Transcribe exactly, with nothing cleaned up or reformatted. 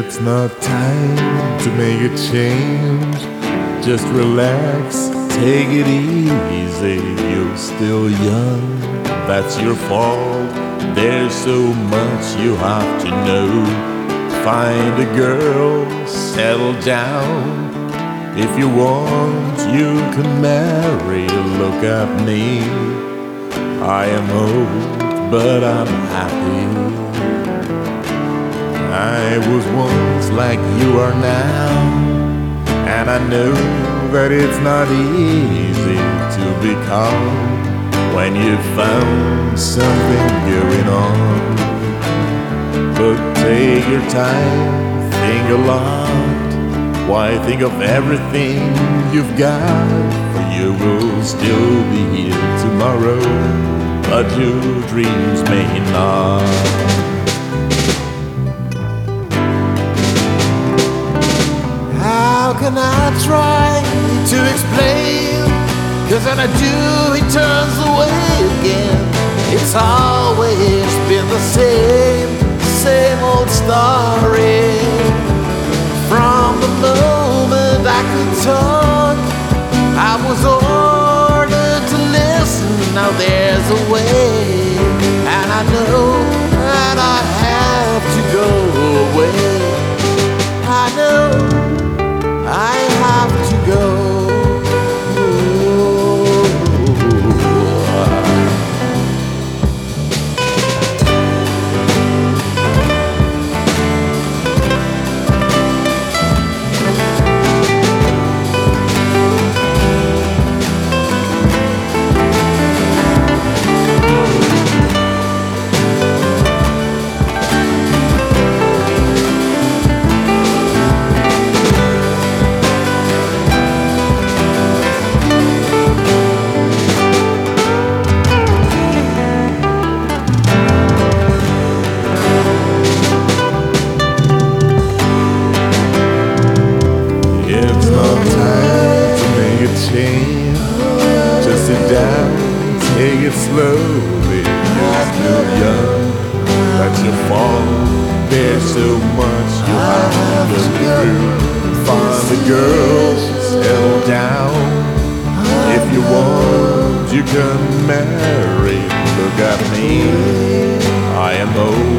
It's not time to make a change. Just relax, take it easy. You're still young, that's your fault. There's so much you have to know. Find a girl, settle down. If you want, you can marry. Look at me, I am old, but I'm happy. I was once like you are now, and I know that it's not easy to be calm when you found something going on. But take your time, think a lot. Why think of everything you've got? For you will still be here tomorrow, but your dreams may not. How can I try to explain? Cause when I do, he turns away again. It's always been the same, same old story. From the moment I could talk, I was ordered to listen. Now there's a way, and I know that I have to go away. I know I have to go. Just sit down, take it slowly. You're still young, that's your fault. There's so much you have to go through. Find the girl, settle down. If you want, you can marry. Look at me, I am old,